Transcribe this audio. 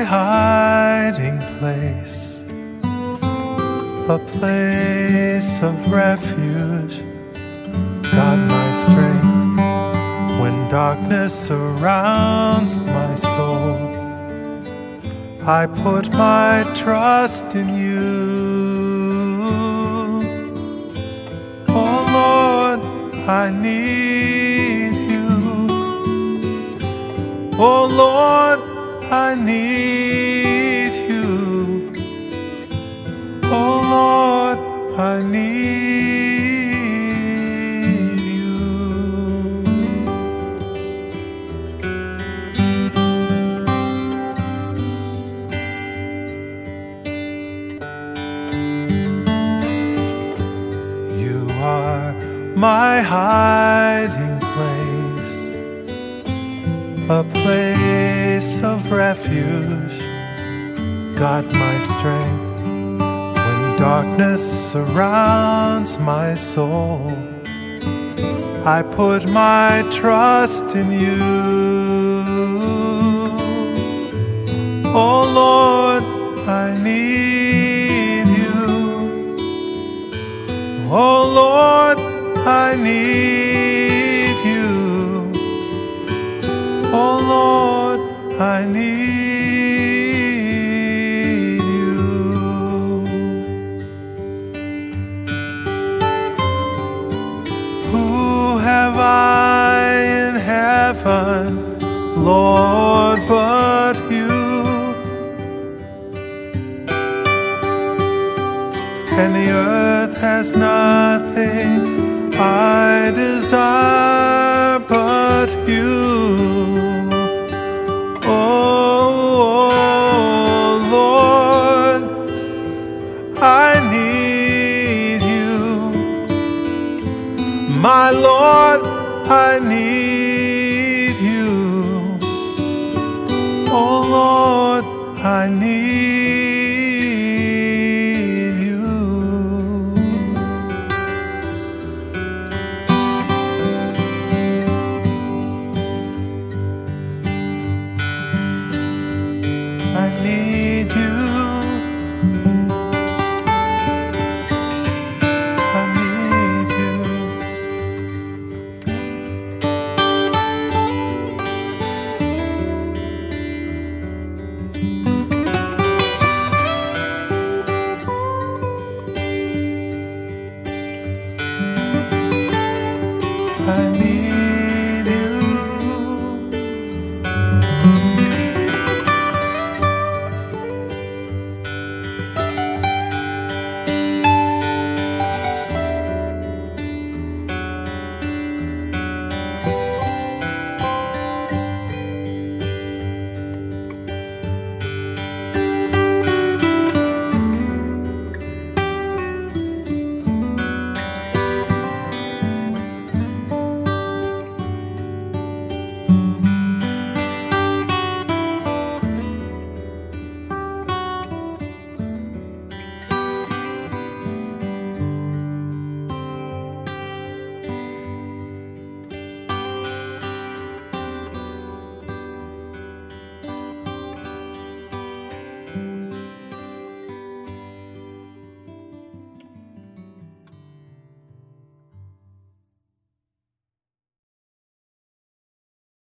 my hiding place, a place of refuge, God my strength. When darkness surrounds my soul, I put my trust in you. Oh Lord, I need you. Oh Lord, I need you. Oh Lord, I need you. You are my hiding place, a place of refuge, God my strength. When darkness surrounds my soul, I put my trust in you. Oh Lord, I need you. Oh Lord, I need you. Oh Lord, I need you. Who have I in heaven, Lord, but you? And the earth has nothing I desire but you. Oh Lord, I need you. My Lord, I need you. Oh Lord, I need you. I need you.